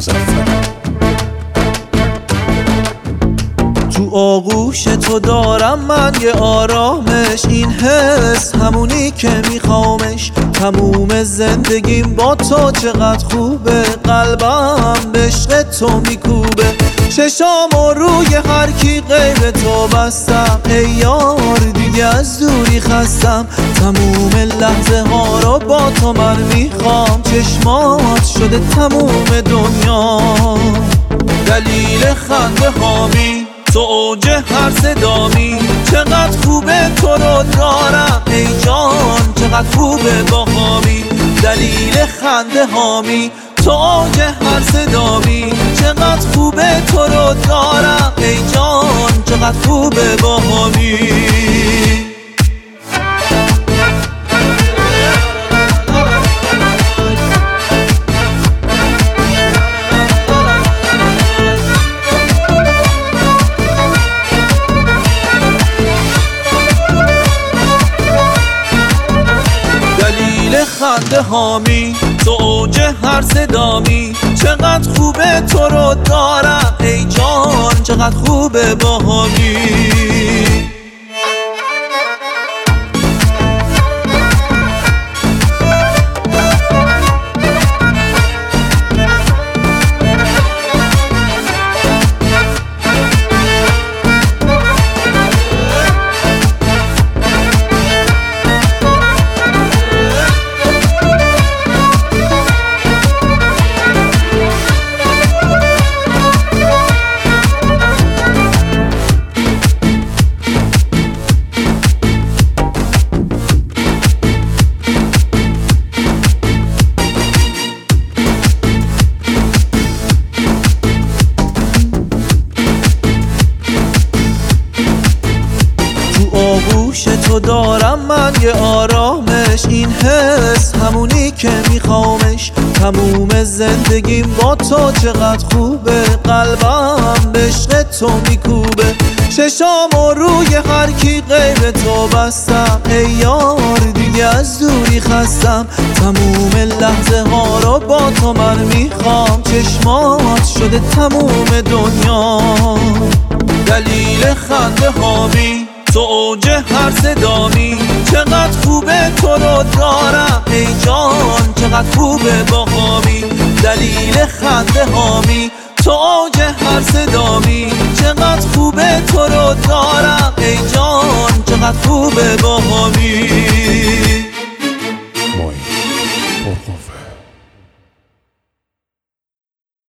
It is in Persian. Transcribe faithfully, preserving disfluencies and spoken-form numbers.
مظفر. تو آغوش تو دارم من یه آرامش، این حس همونی که میخوامش. تموم زندگیم با تو چقدر خوبه، قلبم به عشق تو میکوبه. چشامو روی هر کی غیر تو بستم، ای یار دیگه از دوری خستم. تموم لحظه ها رو با تو من میخوام، چشمات شده تموم دنیا. دلیل خنده هامی تو اوج هر صدامی، چقدر خوبه تو رو دارم ای جان، چقدر خوبه با هامی. دلیل خنده هامی تو اوج هر صدامی، چقدر خوبه تو رو دارم ای جان، چقدر خوبه با هامی. خنده هامی تو اوج هر صدامی، چقدر خوبه تو رو دارم ای جان، چقدر خوبه با هامی. آغوش تو دارم من یه آرامش، این حس همونی که میخوامش. تموم زندگیم با تو چقدر خوبه، قلبم به عشق تو میکوبه. چشامو روی هر کی غیر تو بستم، ای یار دیگه از دوری خستم. تموم لحظه ها رو با تو من میخوام، چشمات شده تموم دنیا. دلیل خنده هامی تو اوج هر صدامی، چقدر خوبه تو رو دارم ای جان، چقدر خوبه با هامی. دلیل خنده هامی تو اوج هر صدامی، چقدر خوبه تو رو دارم ای جان، چقدر خوبه با هامی. معین پرقوه.